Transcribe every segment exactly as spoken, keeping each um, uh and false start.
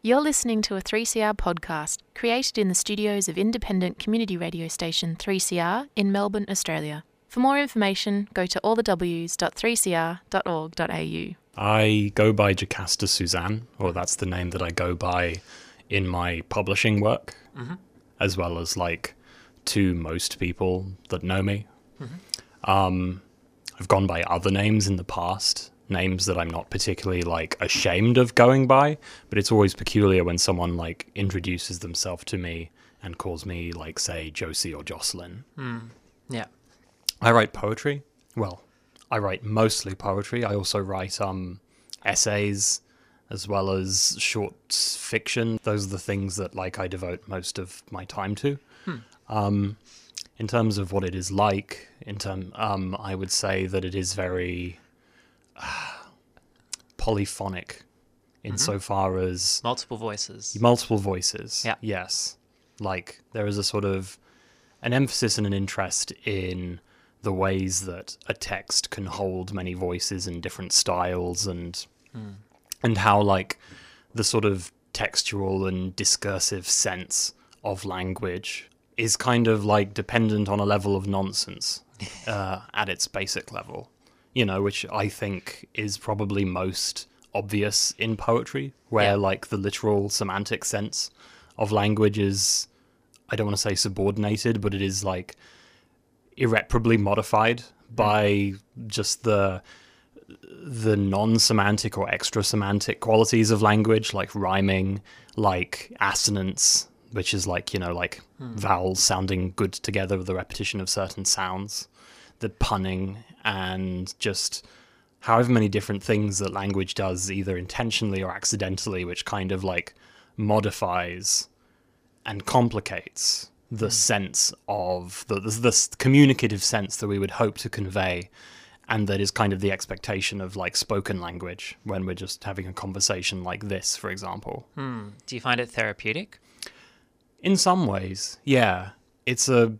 You're listening to a three C R podcast created in the studios of independent community radio station three C R in Melbourne, Australia. For more information, go to all the w s dot three c r dot org dot a u. I go by Jocasta Suzanne, or that's the name that I go by in my publishing work, mm-hmm. as well as like to most people that know me. Mm-hmm. Um, I've gone by other names in the past. Names that I'm not particularly like ashamed of going by, but it's always peculiar when someone like introduces themselves to me and calls me like, say, Josie or Jocelyn. Mm. Yeah. I write poetry. Well, I write mostly poetry. I also write um essays as well as short fiction. Those are the things that like I devote most of my time to. Hmm. Um, in terms of what it is like, in term, um, I would say that it is very polyphonic insofar mm-hmm. as multiple voices. Multiple voices. Yeah. Yes. Like there is a sort of an emphasis and an interest in the ways that a text can hold many voices and different styles and mm. and how like the sort of textual and discursive sense of language is kind of like dependent on a level of nonsense uh, at its basic level. You know, which I think is probably most obvious in poetry, where yeah. like the literal semantic sense of language is, I don't want to say subordinated, but it is like irreparably modified by just the the non-semantic or extra-semantic qualities of language, like rhyming, like assonance, which is like, you know, like hmm. vowels sounding good together with the repetition of certain sounds. The punning and just however many different things that language does, either intentionally or accidentally, which kind of like modifies and complicates the mm. sense of the, the the communicative sense that we would hope to convey, and that is kind of the expectation of like spoken language when we're just having a conversation like this, for example. Hmm. Do you find it therapeutic? In some ways, yeah. It's a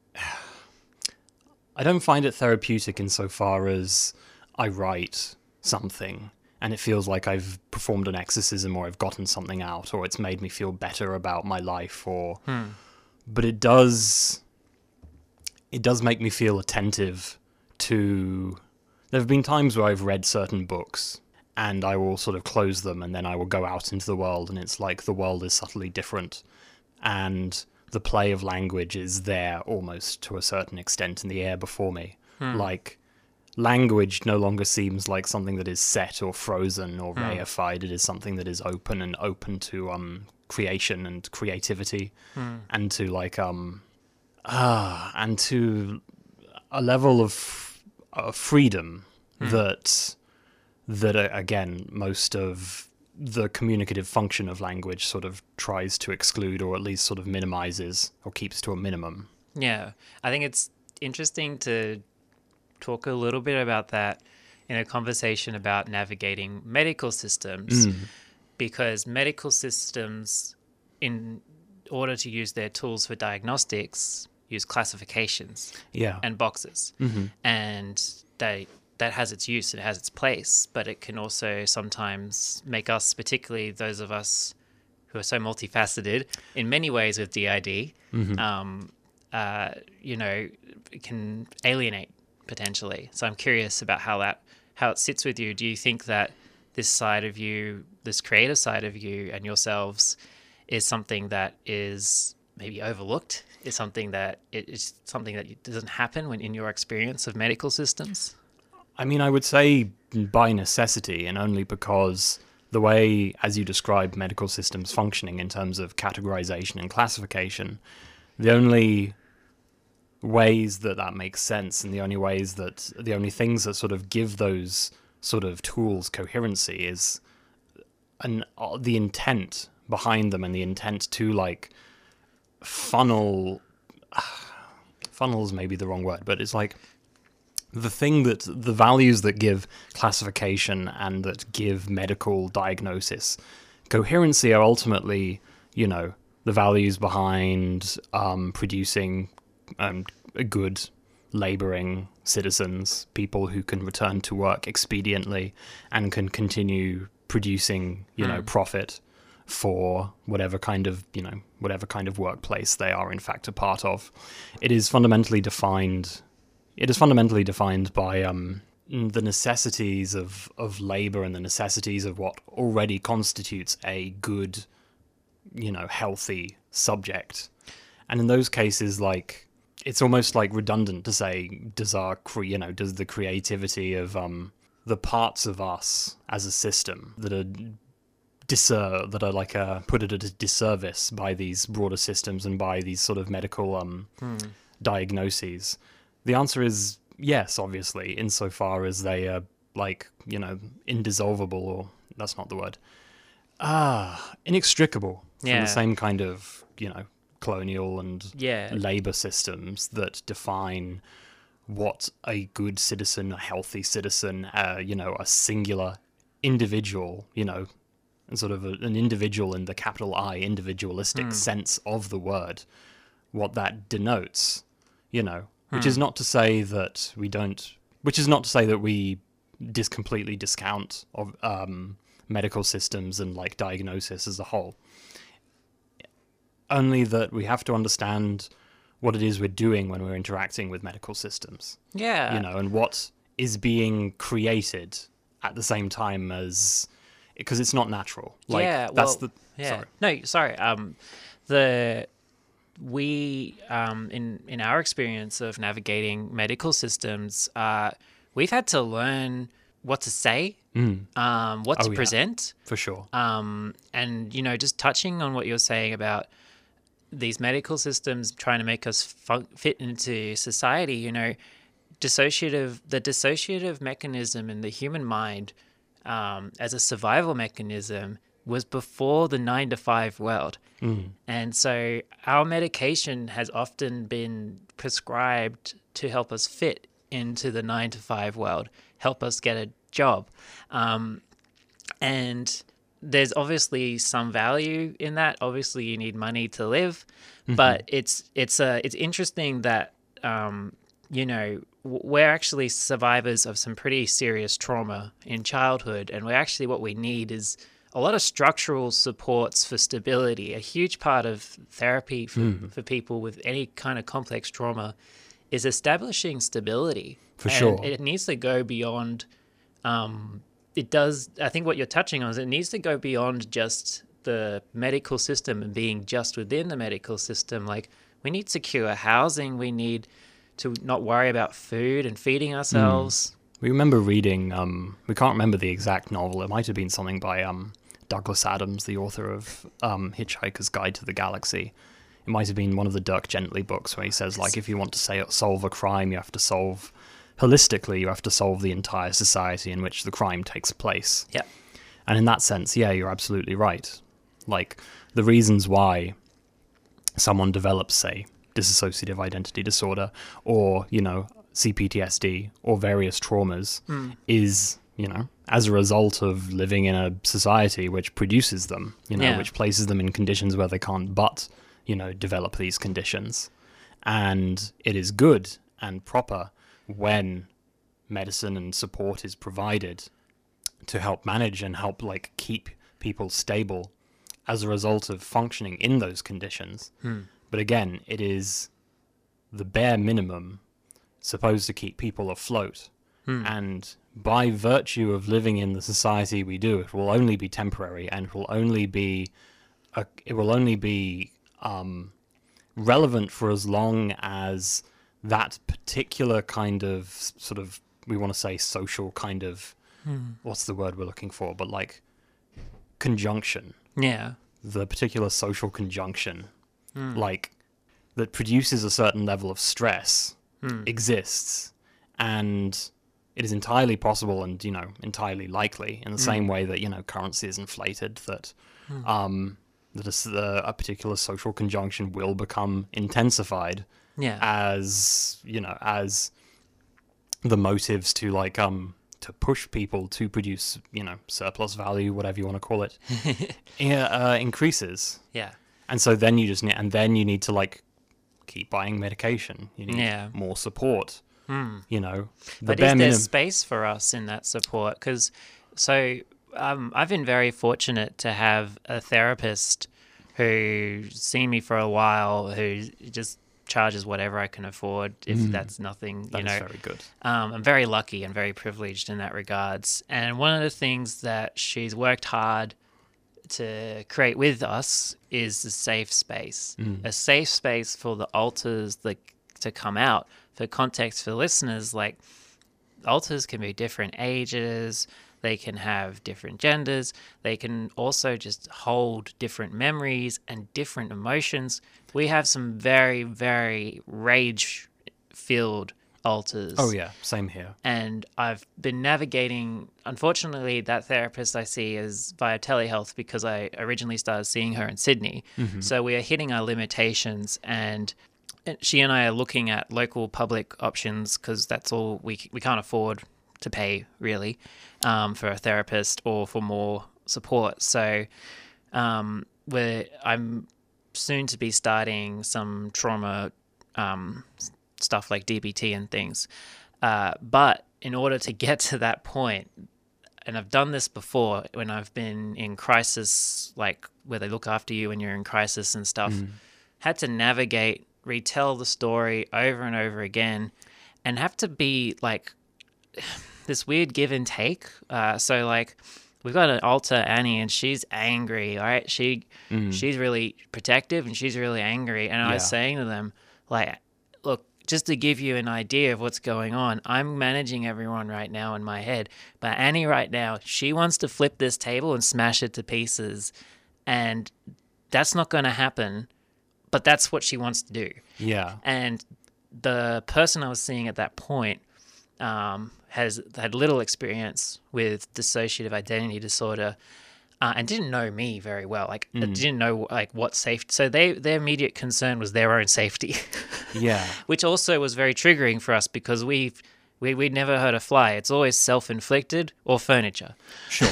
I don't find it therapeutic insofar as I write something and it feels like I've performed an exorcism or I've gotten something out or it's made me feel better about my life or hmm. but it does it does make me feel attentive to there have been times where I've read certain books and I will sort of close them and then I will go out into the world and it's like the world is subtly different and the play of language is there almost to a certain extent in the air before me. Hmm. Like, language no longer seems like something that is set or frozen or hmm. reified. It is something that is open and open to um creation and creativity hmm. and to like um ah and to a level of, of freedom hmm. that that uh, again most of the communicative function of language sort of tries to exclude or at least sort of minimizes or keeps to a minimum. Yeah, I think it's interesting to talk a little bit about that in a conversation about navigating medical systems, mm. because medical systems, in order to use their tools for diagnostics, use classifications yeah. and boxes. Mm-hmm. And they... that has its use, it has its place, but it can also sometimes make us, particularly those of us who are so multifaceted in many ways with D I D, mm-hmm. um, uh, you know, it can alienate potentially. So I'm curious about how that, how it sits with you. Do you think that this side of you, this creative side of you and yourselves is something that is maybe overlooked? Is something that it is something that doesn't happen when in your experience of medical systems? I mean, I would say by necessity, and only because the way, as you described, medical systems functioning in terms of categorization and classification, the only ways that that makes sense and the only ways that, the only things that sort of give those sort of tools coherency is an, uh, the intent behind them and the intent to like funnel, uh, funnel is maybe the wrong word, but it's like, the thing that the values that give classification and that give medical diagnosis coherency are ultimately, you know, the values behind um, producing um, good, laboring citizens, people who can return to work expediently and can continue producing, you mm. know, profit for whatever kind of, you know, whatever kind of workplace they are in fact a part of. It is fundamentally defined, it is fundamentally defined by um, the necessities of, of labor and the necessities of what already constitutes a good, you know, healthy subject. And in those cases, like, it's almost like redundant to say, does our, cre- you know, does the creativity of um, the parts of us as a system that are disser that are like uh, put at a disservice by these broader systems and by these sort of medical um, hmm. diagnoses? The answer is yes, obviously, insofar as they are like, you know, indissoluble, or that's not the word. Ah, inextricable from yeah. the same kind of, you know, colonial and yeah. labor systems that define what a good citizen, a healthy citizen, uh, you know, a singular individual, you know, and sort of a, an individual in the capital I individualistic mm. sense of the word, what that denotes, you know, which mm. is not to say that we don't, which is not to say that we dis completely discount of um, medical systems and like diagnosis as a whole. Only that we have to understand what it is we're doing when we're interacting with medical systems. Yeah. You know, and what is being created at the same time as, because it's not natural. Like, yeah, that's well, the. Yeah. Sorry. No, sorry. Um, the we um in in our experience of navigating medical systems, uh, we've had to learn what to say, mm. um, what oh, to yeah. present, for sure. Um, and you know, just touching on what you're saying about these medical systems trying to make us fun- fit into society. You know, dissociative the dissociative mechanism in the human mind. Um, as a survival mechanism was before the nine to five world. Mm. And so our medication has often been prescribed to help us fit into the nine to five world, help us get a job. Um, and there's obviously some value in that. Obviously you need money to live, mm-hmm. but it's, it's, uh, it's interesting that, um, you know, we're actually survivors of some pretty serious trauma in childhood, and we're actually what we need is a lot of structural supports for stability. A huge part of therapy for, mm. for people with any kind of complex trauma is establishing stability. For and sure. It needs to go beyond, um, it does, I think what you're touching on is it needs to go beyond just the medical system and being just within the medical system. Like, we need secure housing, we need to not worry about food and feeding ourselves. Mm. We remember reading, um, we can't remember the exact novel, it might have been something by um, Douglas Adams, the author of um, Hitchhiker's Guide to the Galaxy. It might have been one of the Dirk Gently books where he says, like, if you want to say, solve a crime, you have to solve, holistically, you have to solve the entire society in which the crime takes place. Yeah. And in that sense, yeah, you're absolutely right. Like, the reasons why someone develops, say, dissociative identity disorder, or, you know, C P T S D, or various traumas, mm. is, you know, as a result of living in a society which produces them, you know, yeah. which places them in conditions where they can't but, you know, develop these conditions. And it is good and proper when medicine and support is provided to help manage and help, like, keep people stable as a result of functioning in those conditions. Hmm. But again, it is the bare minimum supposed to keep people afloat. Hmm. And by virtue of living in the society we do, it will only be temporary, and it will only be a, it will only be um, relevant for as long as that particular kind of sort of, we want to say social kind of, hmm. what's the word we're looking for, but like conjunction. Yeah. The particular social conjunction, mm. like, that produces a certain level of stress mm. exists. And it is entirely possible and, you know, entirely likely, in the mm. same way that, you know, currency is inflated, that mm. um, that a, a particular social conjunction will become intensified yeah. as, you know, as the motives to, like, um, to push people to produce, you know, surplus value, whatever you want to call it, uh, increases. Yeah. And so then you just need, and then you need to, like, keep buying medication. You need yeah. more support. Mm. You know, the but bare is there minimum... space for us in that support? Because so um, I've been very fortunate to have a therapist who's seen me for a while, who just charges whatever I can afford, if mm. that's nothing, you that know. Is very good. Um, I'm very lucky and very privileged in that regards. And one of the things that she's worked hard to create with us is a safe space, mm. a safe space for the alters that, to come out. For context for listeners, like alters can be different ages, they can have different genders, they can also just hold different memories and different emotions. We have some very, very rage-filled alters. Oh yeah, same here. And I've been navigating, unfortunately, that therapist I see is via telehealth because I originally started seeing her in Sydney. Mm-hmm. So we are hitting our limitations, and she and I are looking at local public options because that's all we we can't afford to pay really um, for a therapist or for more support. So um, we're I'm soon to be starting some trauma um, stuff like D B T and things. Uh, but in order to get to that point, and I've done this before when I've been in crisis, like where they look after you when you're in crisis and stuff, mm. had to navigate, retell the story over and over again, and have to be like this weird give and take. Uh, so like we've got an alter, Annie, and she's angry, all right? She, mm. she's really protective and she's really angry. And yeah. I was saying to them, like, look, just to give you an idea of what's going on, I'm managing everyone right now in my head. But Annie right now, she wants to flip this table and smash it to pieces. And that's not going to happen. But that's what she wants to do. Yeah. And the person I was seeing at that point um, has had little experience with dissociative identity disorder uh, and didn't know me very well. Like, mm. didn't know like what safety. So they their immediate concern was their own safety. Yeah. Which also was very triggering for us because we've we we'd never heard a fly. It's always self-inflicted or furniture. Sure.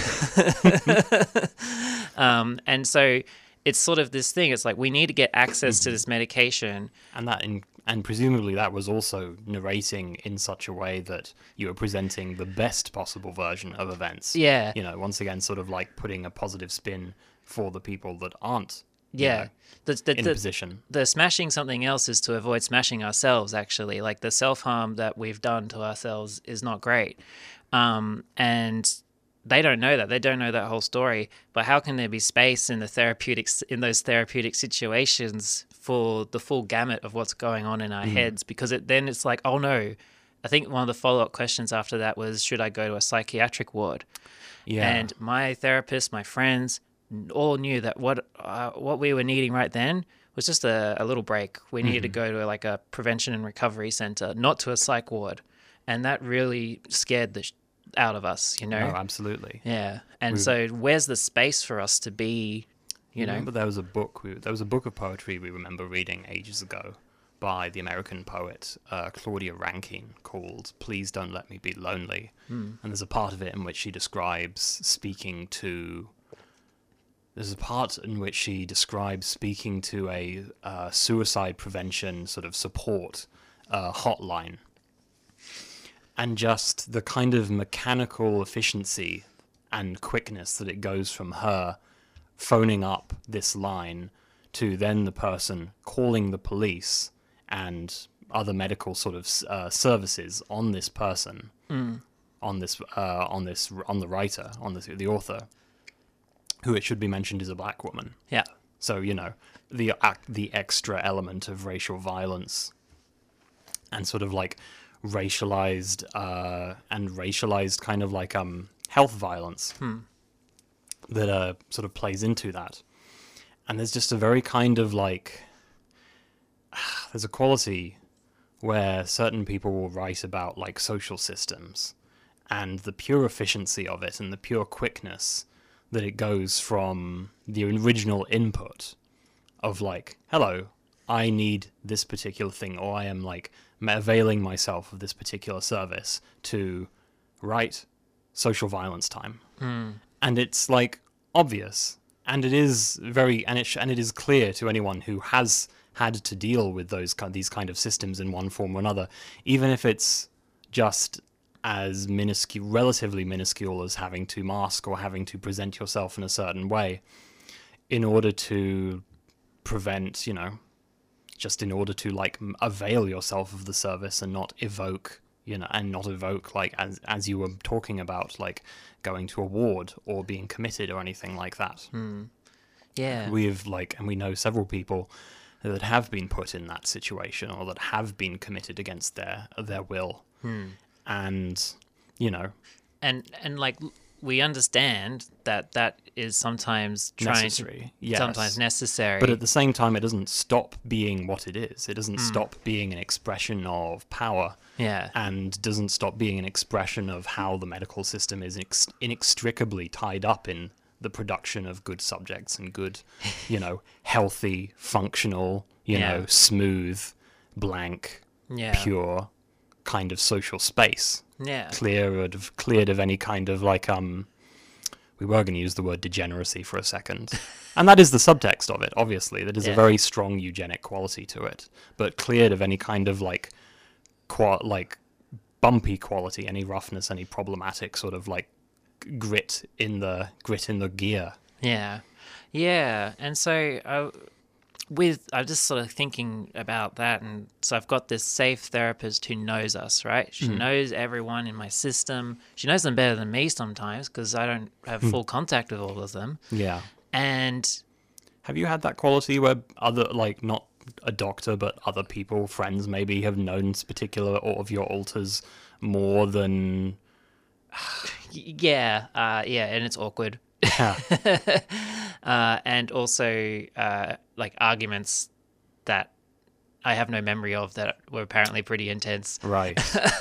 um, and so. It's sort of this thing. It's like we need to get access mm-hmm. to this medication, and that, in, and presumably that was also narrating in such a way that you were presenting the best possible version of events. Yeah, you know, once again, sort of like putting a positive spin for the people that aren't. Yeah, you know, the, the, in the, a position. The smashing something else is to avoid smashing ourselves. Actually, like the self harm that we've done to ourselves is not great, um, and. They don't know that. They don't know that whole story. But how can there be space in the therapeutics in those therapeutic situations for the full gamut of what's going on in our mm. heads? Because it, then it's like, oh no. I think one of the follow-up questions after that was, should I go to a psychiatric ward? Yeah. And my therapist, my friends, all knew that what uh, what we were needing right then was just a, a little break. We needed mm-hmm. to go to like a prevention and recovery center, not to a psych ward, and that really scared the. Sh- out of us, you know. Oh, absolutely. Yeah, and we, so where's the space for us to be, you know? Remember there was a book. We, there was a book of poetry we remember reading ages ago by the American poet uh, Claudia Rankine called "Please Don't Let Me Be Lonely," mm. and there's a part of it in which she describes speaking to. There's a part in which she describes speaking to a uh, suicide prevention sort of support uh, hotline. And just the kind of mechanical efficiency and quickness that it goes from her phoning up this line to then the person calling the police and other medical sort of uh, services on this person, mm. on this, uh, on this, on the writer, on the the author, who it should be mentioned is a black woman. Yeah. So you know the uh, the extra element of racial violence and sort of like. racialized uh, and racialized kind of like um health violence hmm. that uh, sort of plays into that. And there's just a very kind of like uh, there's a quality where certain people will write about like social systems and the pure efficiency of it and the pure quickness that it goes from the original input of like, hello, I need this particular thing, or I am like availing myself of this particular service to write social violence time. Mm. And it's like obvious, and it is very, and it sh- and it is clear to anyone who has had to deal with those these kind of systems in one form or another, even if it's just as minuscule, relatively minuscule as having to mask or having to present yourself in a certain way in order to prevent, you know, just in order to like avail yourself of the service and not evoke, you know, and not evoke like as as you were talking about, like going to a ward or being committed or anything like that. Mm. Yeah. We've like, and we know several people that have been put in that situation or that have been committed against their their will. Hmm. And, you know, and and like we understand that that is sometimes trying necessary, to, yes. sometimes necessary, But at the same time, it doesn't stop being what it is. It doesn't Mm. stop being an expression of power, yeah, and doesn't stop being an expression of how the medical system is ex- inextricably tied up in the production of good subjects and good, you know, healthy, functional, you Yeah. know, smooth, blank, yeah, pure kind of social space. yeah, Cleared of cleared of any kind of like um we were going to use the word degeneracy for a second, and that is the subtext of it, obviously. That is Yeah. a very strong eugenic quality to it, but cleared of any kind of like qua- like bumpy quality, any roughness, any problematic sort of like grit in the grit in the gear. yeah, yeah. And so uh, with I'm just sort of thinking about that, and so I've got this safe therapist who knows us, right? She Mm. knows everyone in my system. She knows them better than me sometimes because I don't have Hmm. full contact with all of them. Yeah. And Have you had that quality where other, like, not a doctor, but other people, friends maybe, have known particular of your alters more than... y- yeah, uh, yeah, and it's awkward. Yeah. uh, and also uh, like arguments that I have no memory of that were apparently pretty intense. Right.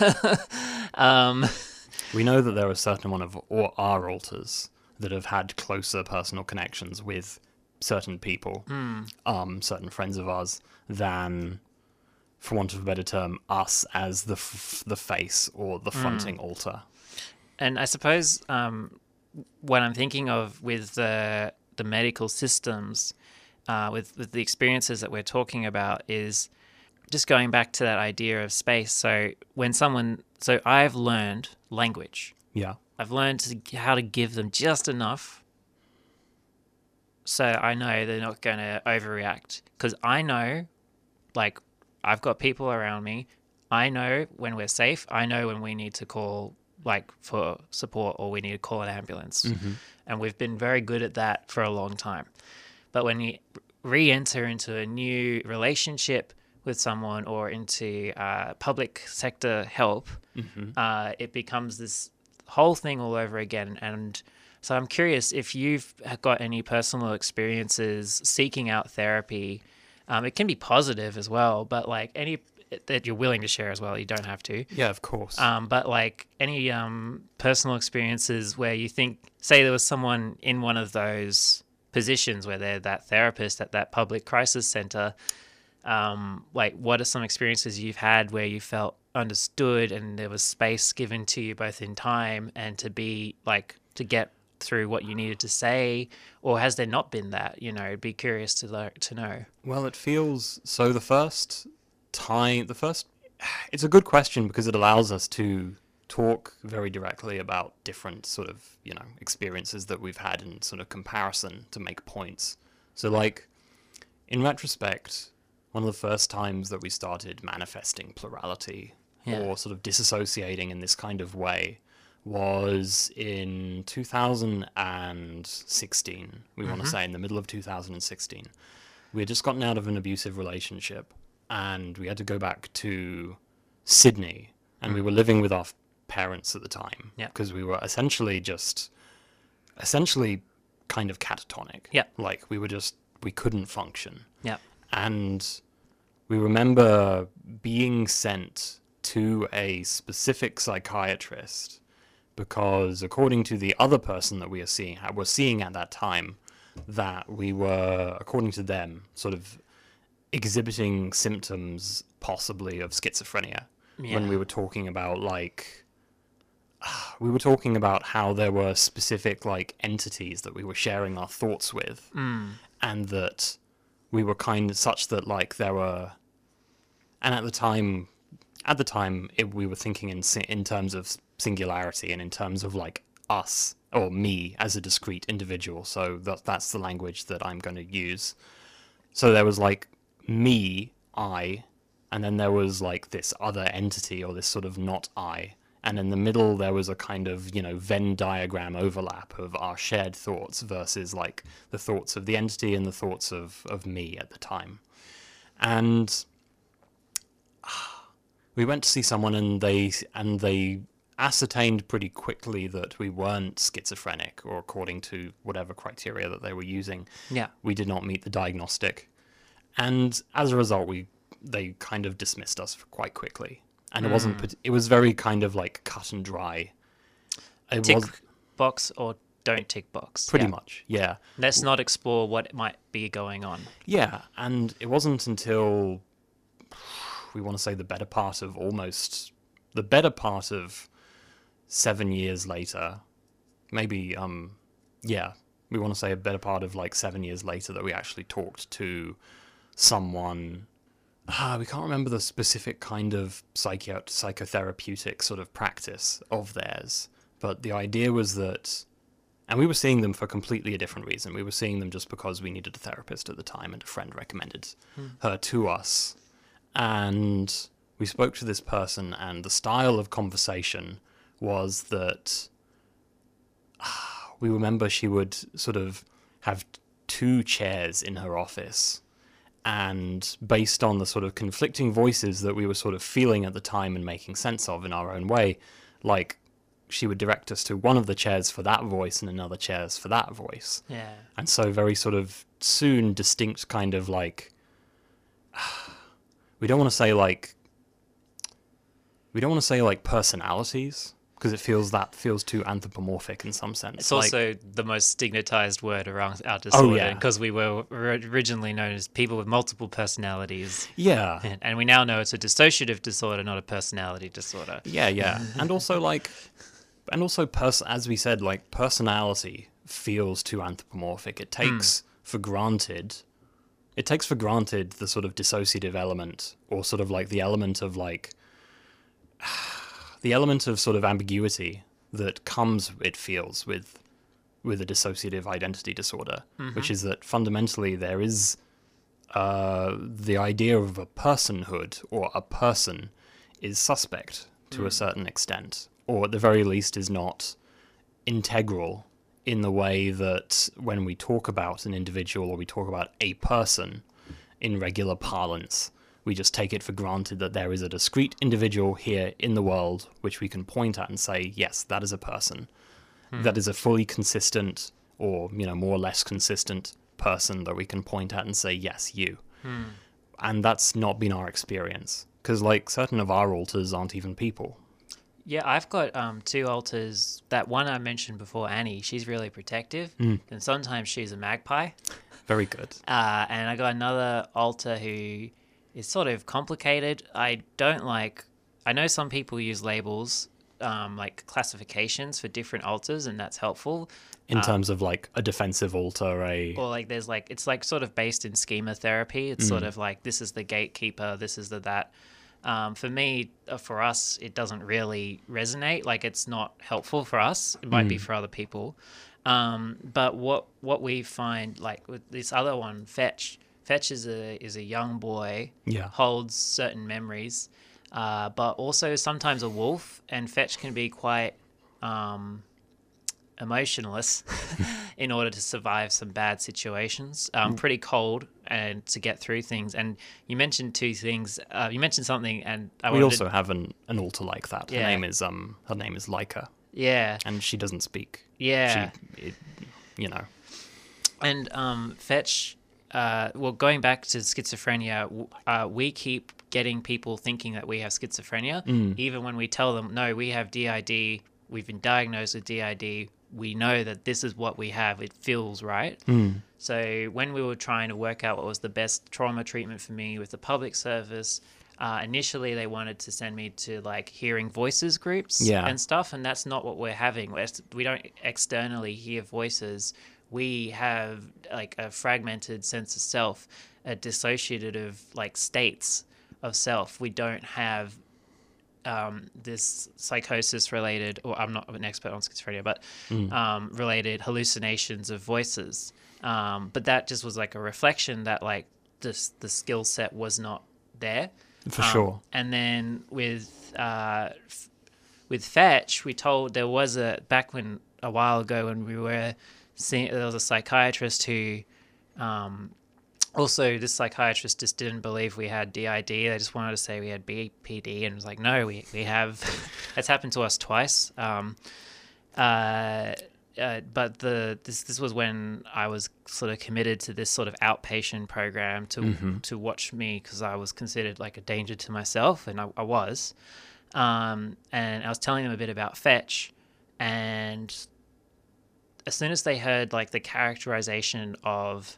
Um, We know that there are certain one of or our alters that have had closer personal connections with certain people, um, certain friends of ours, than, for want of a better term, us as the f- the face or the fronting altar. and I suppose um, what I'm thinking of with the the medical systems, uh, with with the experiences that we're talking about, is just going back to that idea of space. So when someone, so I've learned language. Yeah. I've learned to, how to give them just enough so I know they're not going to overreact. Because I know, like, I've got people around me. I know when we're safe. I know when we need to call, like, for support or we need to call an ambulance. And we've been very good at that for a long time. But when you re-enter into a new relationship with someone or into uh, public sector help, uh, it becomes this whole thing all over again. And so I'm curious if you've got any personal experiences seeking out therapy. Um, it can be positive as well, but like any that you're willing to share as well. You don't have to. Yeah, of course. Um, but like any um, personal experiences where you think, say there was someone in one of those positions where they're that therapist at that public crisis center, um, like what are some experiences you've had where you felt understood and there was space given to you both in time and to be like to get through what you needed to say, or has there not been that? You know, be curious to learn, to know. Well, it feels so. The first time, the first, it's a good question because it allows us to talk very directly about different sort of, you know, experiences that we've had in sort of comparison to make points. So, like, in retrospect, one of the first times that we started manifesting plurality Yeah. or sort of disassociating in this kind of way was in two thousand sixteen. We want to say in the middle of two thousand sixteen. We had just gotten out of an abusive relationship and we had to go back to Sydney, and we were living with our parents at the time Yeah. because we were essentially just essentially kind of catatonic. Yeah. Like we were just we couldn't function. Yeah. And we remember being sent to a specific psychiatrist because, according to the other person that we are seeing, were seeing at that time, that we were, according to them, sort of exhibiting symptoms possibly of schizophrenia. Yeah. When we were talking about, like, we were talking about how there were specific, like, entities that we were sharing our thoughts with, Mm. and that we were kind of such that, like, there were, and at the time, at the time, it, we were thinking in si- in terms of singularity and in terms of like us or me as a discrete individual. So that that's the language that I'm going to use. So there was like me, I, and then there was like this other entity or this sort of not I. And in the middle, there was a kind of, you know, Venn diagram overlap of our shared thoughts versus like the thoughts of the entity and the thoughts of, of me at the time. And we went to see someone and they and they ascertained pretty quickly that we weren't schizophrenic, or according to whatever criteria that they were using. Yeah. We did not meet the diagnostic. And as a result, we they kind of dismissed us quite quickly. And it Mm. wasn't, it was very kind of like cut and dry. It Tick was box or don't tick box. pretty Yeah. much, yeah. Let's not explore what might be going on. Yeah, and it wasn't until, we want to say the better part of almost, the better part of seven years later, maybe, um, yeah, we want to say a better part of like seven years later that we actually talked to someone. Ah, we can't remember the specific kind of psycho- psychotherapeutic sort of practice of theirs, but the idea was that, and we were seeing them for completely a different reason. We were seeing them just because we needed a therapist at the time, and a friend recommended Hmm. her to us. And we spoke to this person, and the style of conversation was that ah, we remember she would sort of have two chairs in her office. And based on the sort of conflicting voices that we were sort of feeling at the time and making sense of in our own way, like she would direct us to one of the chairs for that voice and another chairs for that voice. Yeah. And so very sort of soon distinct kind of like, we don't want to say like, we don't want to say like personalities, because it feels that feels too anthropomorphic in some sense. It's like, also the most stigmatized word around our disorder, yeah. because we were ori- originally known as people with multiple personalities. yeah. And, and we now know it's a dissociative disorder, not a personality disorder. Yeah, yeah. And also like and also pers- as we said, like personality feels too anthropomorphic. It takes for granted it takes for granted the sort of dissociative element, or sort of like the element of like the element of sort of ambiguity that comes, it feels, with with a dissociative identity disorder, Mm-hmm. which is that fundamentally there is uh, the idea of a personhood or a person is suspect to a certain extent, or at the very least is not integral in the way that when we talk about an individual or we talk about a person in regular parlance, we just take it for granted that there is a discrete individual here in the world which we can point at and say, yes, that is a person. That is a fully consistent, or, you know, more or less consistent person that we can point at and say, yes, you. And that's not been our experience. Because, like, certain of our alters aren't even people. Yeah, I've got um, two alters. That one I mentioned before, Annie, she's really protective. Mm. And sometimes she's a magpie. Very good. Uh, and I got another alter who is sort of complicated. I don't like... I know some people use labels, um, like classifications for different alters, and that's helpful. In Um, terms of, like, a defensive alter, a... Or like there's like... It's like sort of based in schema therapy. It's sort of like, this is the gatekeeper, this is the that... Um, for me, uh, for us, it doesn't really resonate. Like, it's not helpful for us. It might be for other people. Um, but what what we find, like with this other one, Fetch. Fetch is a is a young boy. Yeah. Holds certain memories, uh, but also sometimes a wolf. And Fetch can be quite um, emotionless in order to survive some bad situations. Um, pretty cold and to get through things. And you mentioned two things. Uh, you mentioned something, and I We wanted also to, have an, an alter like that. Her Yeah. name is um her name is Leica, yeah, and she doesn't speak. yeah. She, it, you know. And um, Fetch, uh, well, going back to schizophrenia, w- uh, we keep getting people thinking that we have schizophrenia, Mm. even when we tell them, no, we have D I D, we've been diagnosed with D I D, we know that this is what we have, it feels right. Mm. So when we were trying to work out what was the best trauma treatment for me with the public service, uh, initially they wanted to send me to like hearing voices groups Yeah. and stuff, and that's not what we're having. We're, we don't externally hear voices. We have like a fragmented sense of self, a dissociative like states of self. We don't have um, this psychosis related, or I'm not an expert on schizophrenia, but Mm. um, related hallucinations of voices. Um, but that just was like a reflection that like this the skill set was not there. For Um, sure. And then with uh, f- with Fetch, we told there was a back when a while ago when we were seeing there was a psychiatrist who um, also this psychiatrist just didn't believe we had D I D. They just wanted to say we had B P D and was like, no, we we have. That's happened to us twice. Um, uh, uh, but the this this was when I was sort of committed to this sort of outpatient program to Mm-hmm. to watch me because I was considered like a danger to myself, and I, I was. Um, and I was telling them a bit about Fetch, and as soon as they heard like the characterization of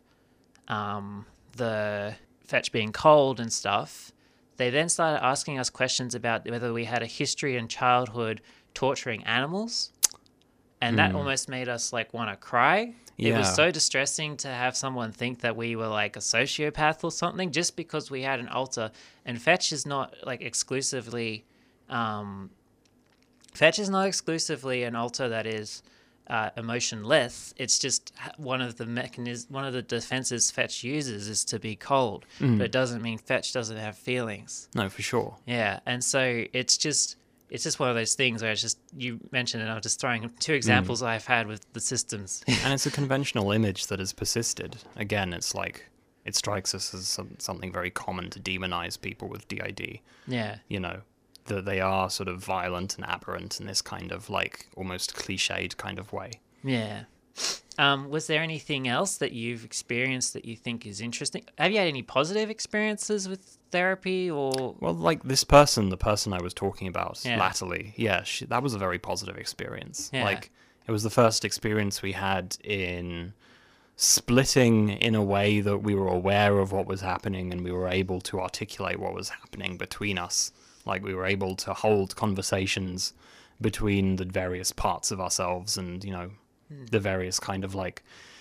um, the Fetch being cold and stuff, they then started asking us questions about whether we had a history in childhood torturing animals. And that Hmm. almost made us like want to cry. It was Yeah. so distressing to have someone think that we were like a sociopath or something just because we had an alter. And Fetch is not like exclusively, um, Fetch is not exclusively an alter that is uh, emotionless. It's just h- one of the mechanism, one of the defenses Fetch uses is to be cold. Mm. But it doesn't mean Fetch doesn't have feelings. No, for sure. Yeah, and so it's just it's just one of those things where it's just you mentioned it. I'm just throwing two examples I've had with the systems. And it's a conventional image that has persisted. Again, it's like it strikes us as some, something very common to demonize people with D I D. Yeah, You know, that they are sort of violent and aberrant in this kind of like almost cliched kind of way. yeah. Um, was there anything else that you've experienced that you think is interesting? Have you had any positive experiences with therapy or? Well, like this person, the person I was talking about Yeah. latterly, yeah, she, that was a very positive experience. Yeah. Like, it was the first experience we had in splitting in a way that we were aware of what was happening and we were able to articulate what was happening between us. Like, we were able to hold conversations between the various parts of ourselves and, you know, the various kind of like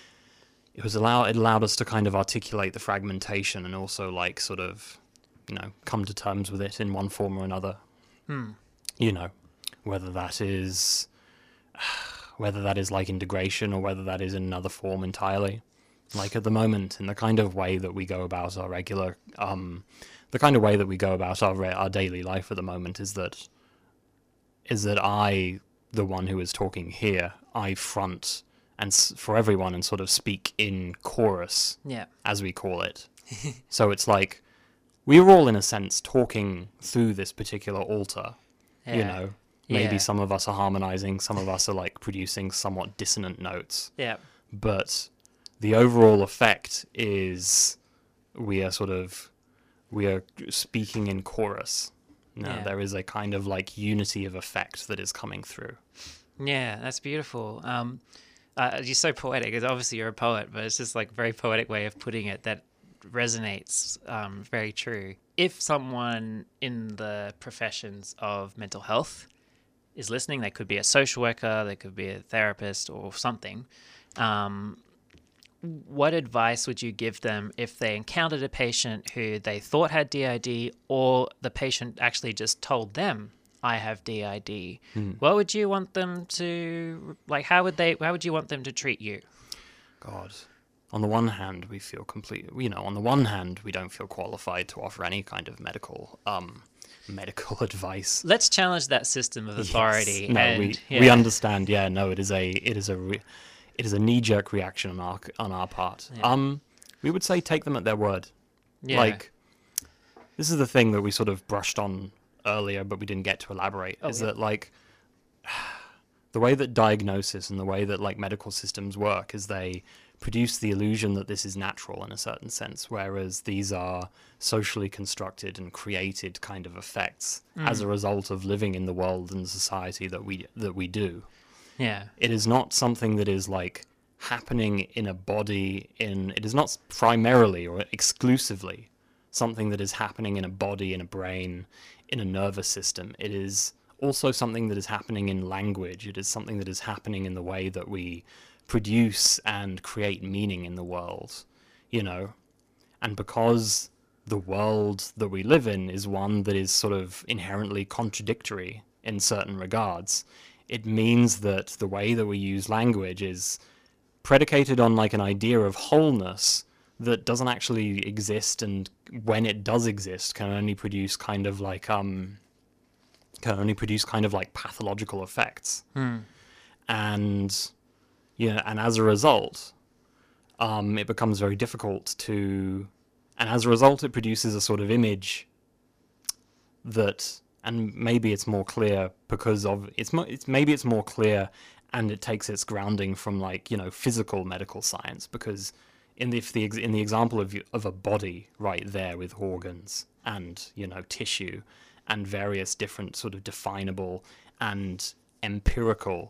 it was allow it allowed us to kind of articulate the fragmentation and also like sort of, you know, come to terms with it in one form or another. Hmm. You know, whether that is whether that is like integration or whether that is in another form entirely. Like at the moment, in the kind of way that we go about our regular, um, the kind of way that we go about our re- our daily life at the moment is that is that I, the one who is talking here, I front and s- for everyone and sort of speak in chorus, Yeah, as we call it. So it's like we are all in a sense talking through this particular altar. yeah. You know, maybe Yeah. some of us are harmonizing, some of us are like producing somewhat dissonant notes, Yeah, but the overall effect is we are sort of we are speaking in chorus. No, Yeah. there is a kind of like unity of effect that is coming through. yeah. That's beautiful. Um, uh, you're so poetic. 'Cause obviously you're a poet, but it's just like a very poetic way of putting it that resonates. Um, very true. If someone in the professions of mental health is listening, they could be a social worker, they could be a therapist or something. Um, what advice would you give them if they encountered a patient who they thought had D I D or the patient actually just told them, I have D I D? Hmm. What would you want them to, like, how would they, how would you want them to treat you? God. On the one hand, we feel complete. You know, on the one hand, we don't feel qualified to offer any kind of medical, um, medical advice. Let's challenge that system of authority. Yes. No, and, we yeah. we understand. Yeah, no, it is a it is a re- it is a knee jerk reaction on our on our part. Yeah. Um, we would say take them at their word. Yeah. Like, this is the thing that we sort of brushed on earlier, but we didn't get to elaborate. Oh, is yeah. that like the way that diagnosis and the way that like medical systems work is they produce the illusion that this is natural in a certain sense, whereas these are socially constructed and created kind of effects Mm. as a result of living in the world and society that we that we do. yeah. It is not something that is like happening in a body in it is not primarily or exclusively something that is happening in a body, in a brain, in a nervous system. It is also something that is happening in language. It is something that is happening in the way that we produce and create meaning in the world, you know. And because the world that we live in is one that is sort of inherently contradictory in certain regards. It means that the way that we use language is predicated on like an idea of wholeness that doesn't actually exist, and when it does exist can only produce kind of like um can only produce kind of like pathological effects. Hmm. And you know, and as a result, um it becomes very difficult to and as a result it produces a sort of image that, and maybe it's more clear because of it's, mo- it's maybe it's more clear and it takes its grounding from like, you know, physical medical science, because in the, if the in the example of of a body right there with organs and, you know, tissue and various different sort of definable and empirical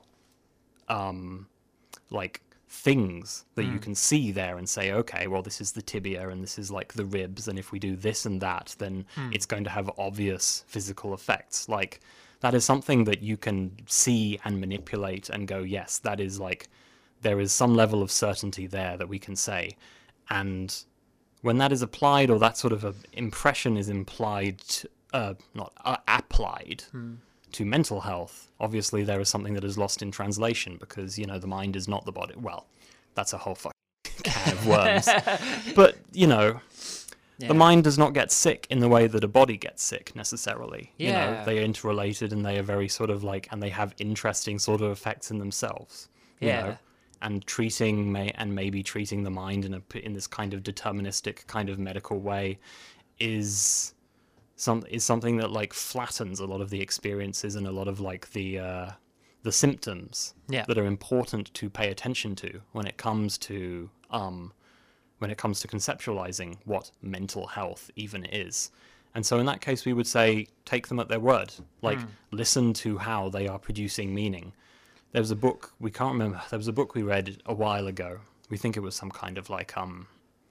um like things that mm. you can see there and say, okay, well, this is the tibia and this is like the ribs, and if we do this and that, then mm. it's going to have obvious physical effects. Like, that is something that you can see and manipulate and go, yes, that is like, there is some level of certainty there that we can say. And when that is applied, or that sort of a impression is implied, uh, not uh, applied mm. to mental health, obviously there is something that is lost in translation, because, you know, the mind is not the body. Well, that's a whole fucking can of worms. But, you know, yeah. the mind does not get sick in the way that a body gets sick necessarily. Yeah. You know, they are interrelated and they are very sort of like, and they have interesting sort of effects in themselves. You yeah. know? And treating may and maybe treating the mind in a in this kind of deterministic kind of medical way is some is something that like flattens a lot of the experiences and a lot of like the uh, the symptoms yeah. that are important to pay attention to when it comes to um when it comes to conceptualizing what mental health even is. And so in that case we would say take them at their word, like mm. listen to how they are producing meaning. There was a book, we can't remember, there was a book we read a while ago. We think it was some kind of like, um,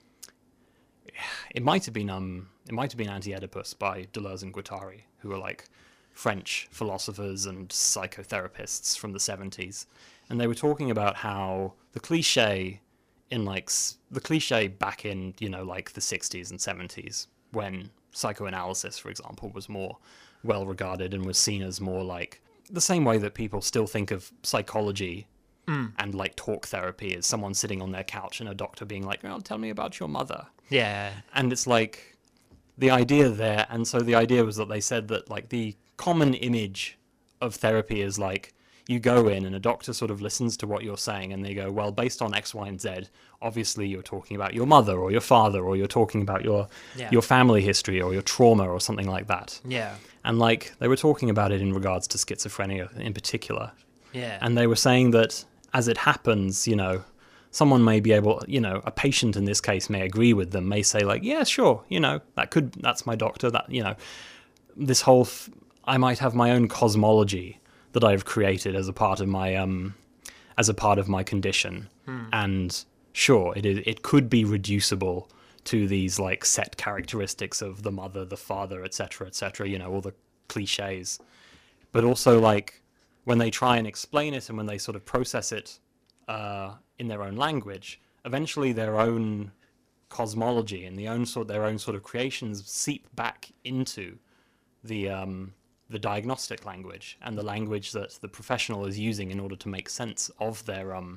it might have been, um, it might have been Anti-Oedipus by Deleuze and Guattari, who were like French philosophers and psychotherapists from the seventies. And they were talking about how the cliche in like, the cliche back in, you know, like the sixties and seventies, when psychoanalysis, for example, was more well regarded and was seen as more like, the same way that people still think of psychology mm. and like talk therapy as someone sitting on their couch and a doctor being like, oh, tell me about your mother. Yeah. And it's like the idea there. And so the idea was that they said that like the common image of therapy is like you go in and a doctor sort of listens to what you're saying and they go, well, based on X, Y, and Z, obviously you're talking about your mother or your father, or you're talking about your yeah. your family history or your trauma or something like that. Yeah. And like they were talking about it in regards to schizophrenia in particular. Yeah. And they were saying that as it happens, you know, someone may be able, you know, a patient in this case may agree with them, may say like, yeah, sure, you know, that could, that's my doctor, that, you know, this whole, f- I might have my own cosmology that I've created as a part of my, um, as a part of my condition. Hmm. And sure, it is, it could be reducible to these like set characteristics of the mother, the father, et cetera, et cetera, you know, all the cliches. But also like when they try and explain it and when they sort of process it uh, in their own language, eventually their own cosmology and the own sort, their own sort of creations seep back into the um, the diagnostic language and the language that the professional is using in order to make sense of their um.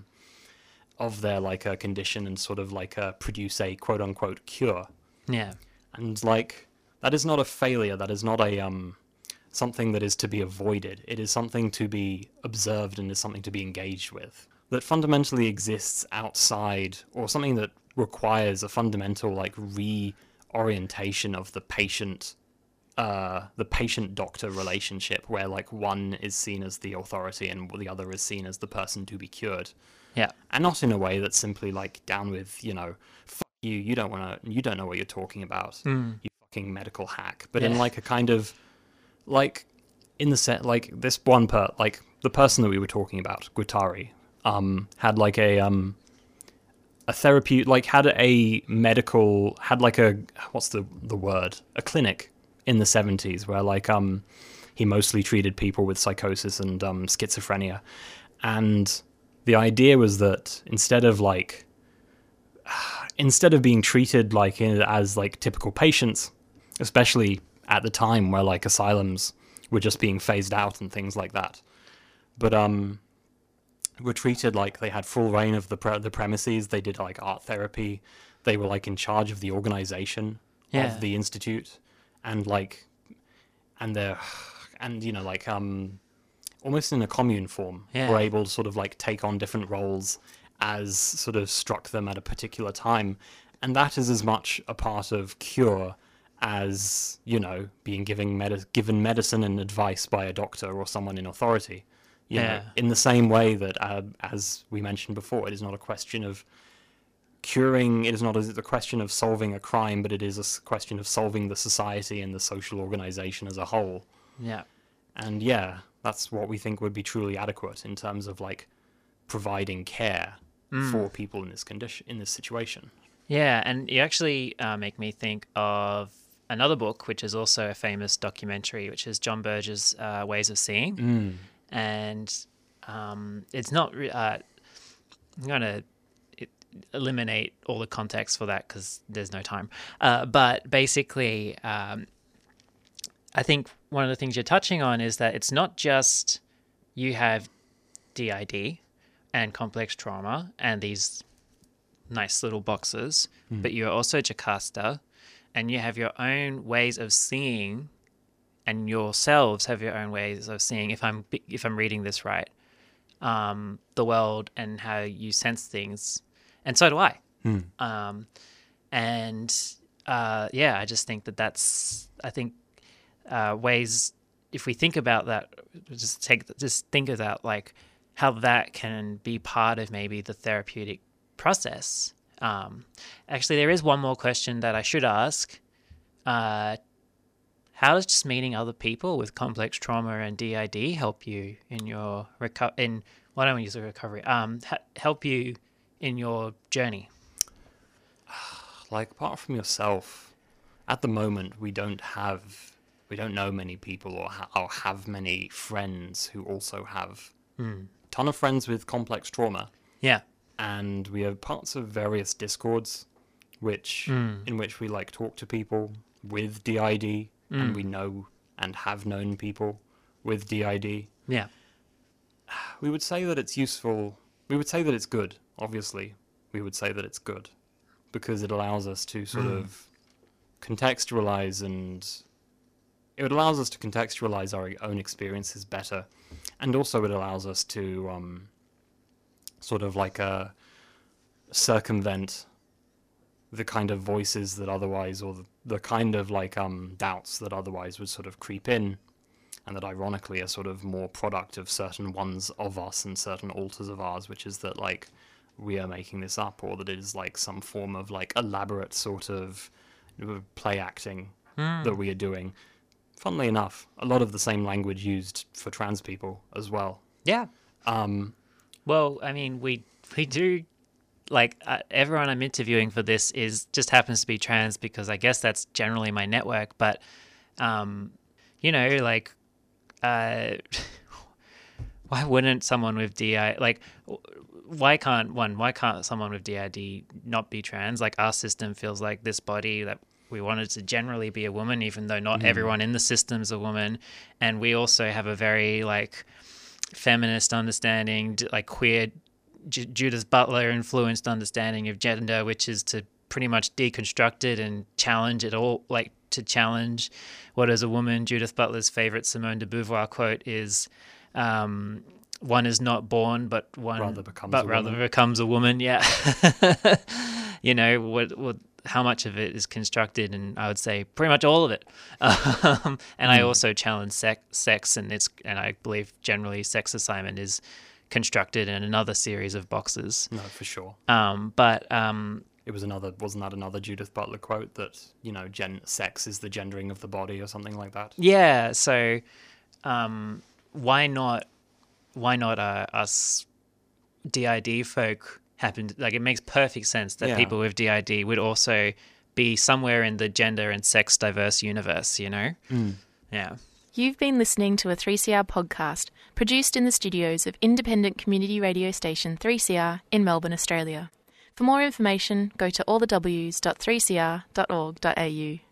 of their like a condition and sort of like a produce a quote unquote cure. Yeah. And like that is not a failure, that is not a um something that is to be avoided. It is something to be observed and is something to be engaged with. That fundamentally exists outside, or something that requires a fundamental like reorientation of the patient uh the patient doctor relationship, where like one is seen as the authority and the other is seen as the person to be cured. Yeah. And not in a way that's simply like down with, you know, fuck you, you don't want to, you don't know what you're talking about, mm. you fucking medical hack. But yeah. in like a kind of, like, in the set, like this one per, like the person that we were talking about, Guattari, um, had like a, um, a therapy, like had a medical, had like a, what's the, the word? A clinic in the seventies where like, um, he mostly treated people with psychosis and, um, schizophrenia. And the idea was that instead of like, instead of being treated like in, as like typical patients, especially at the time where like asylums were just being phased out and things like that, but um, were treated like they had full reign of the pre- the premises. They did like art therapy. They were like in charge of the organization Yeah. of the institute, and like, and they're, and you know like um, almost in a commune form, Yeah. were able to sort of like take on different roles as sort of struck them at a particular time, and that is as much a part of cure as, you know, being giving medi- given medicine and advice by a doctor or someone in authority. You know, Yeah. in the same way that, uh, as we mentioned before, it is not a question of curing, it is not a, a question of solving a crime, but it is a s- question of solving the society and the social organization as a whole. Yeah. And yeah, that's what we think would be truly adequate in terms of like providing care for people in this condition, in this situation. Yeah, and you actually uh, make me think of another book, which is also a famous documentary, which is John Burge's uh, Ways of Seeing. Mm. And um, it's not... Re- uh, I'm going to eliminate all the context for that because there's no time. Uh, but basically, um, I think one of the things you're touching on is that it's not just you have D I D and complex trauma and these nice little boxes, Mm. but you're also Jocasta, and you have your own ways of seeing, and yourselves have your own ways of seeing, if I'm if I'm reading this right, um, the world and how you sense things, and so do I. Mm. Um, and uh, yeah, I just think that that's I think uh, ways. If we think about that, just take just think about like how that can be part of maybe the therapeutic process. Um, actually, there is one more question that I should ask. Uh, how does just meeting other people with complex trauma and D I D help you in your reco- in why don't we use the recovery? Um, ha- help you in your journey? Like, apart from yourself, at the moment we don't have, we don't know many people or, ha- or have many friends who also have Mm. a ton of friends with complex trauma. Yeah. And we have parts of various discords which Mm. in which we like talk to people with D I D, Mm. and we know and have known people with D I D. Yeah. We would say that it's useful. We would say that it's good. Obviously, we would say that it's good because it allows us to sort Mm. of contextualize, and it allows us to contextualize our own experiences better, and also it allows us to um, sort of like uh, circumvent the kind of voices that otherwise, or the, the kind of like um, doubts that otherwise would sort of creep in, and that ironically are sort of more product of certain ones of us and certain alters of ours, which is that like we are making this up, or that it is like some form of like elaborate sort of play acting Mm. that we are doing. Funnily enough, a lot of the same language used for trans people as well. Yeah. Um, Well, I mean, we we do like uh, everyone I'm interviewing for this is just happens to be trans because I guess that's generally my network. But um, you know, like, uh, why wouldn't someone with D I like? Why can't one? Why can't someone with D I D not be trans? Like, our system feels like this body that we wanted to generally be a woman, even though not Mm. everyone in the system's a woman, and we also have a very like feminist understanding, d- like queer J- Judith Butler influenced understanding of gender, which is to pretty much deconstruct it and challenge it all, like to challenge what is a woman. Judith Butler's favorite Simone de Beauvoir quote is, um, "One is not born, but one Rather becomes but a rather woman." becomes a woman." Yeah, you know what? What? How much of it is constructed? And I would say pretty much all of it. Um, and I Mm. also challenge sex, sex, and it's and I believe generally sex assignment is constructed in another series of boxes. no, for sure. Um, but um, It was another, wasn't that another Judith Butler quote that, you know, gen sex is the gendering of the body or something like that? yeah, so um, why not? Why not uh, us D I D folk happen? Like, it makes perfect sense that Yeah. people with D I D would also be somewhere in the gender and sex diverse universe. You know? Mm. Yeah. You've been listening to a three C R podcast produced in the studios of independent community radio station three C R in Melbourne, Australia. For more information, go to all the w s dot three c r dot org dot a u.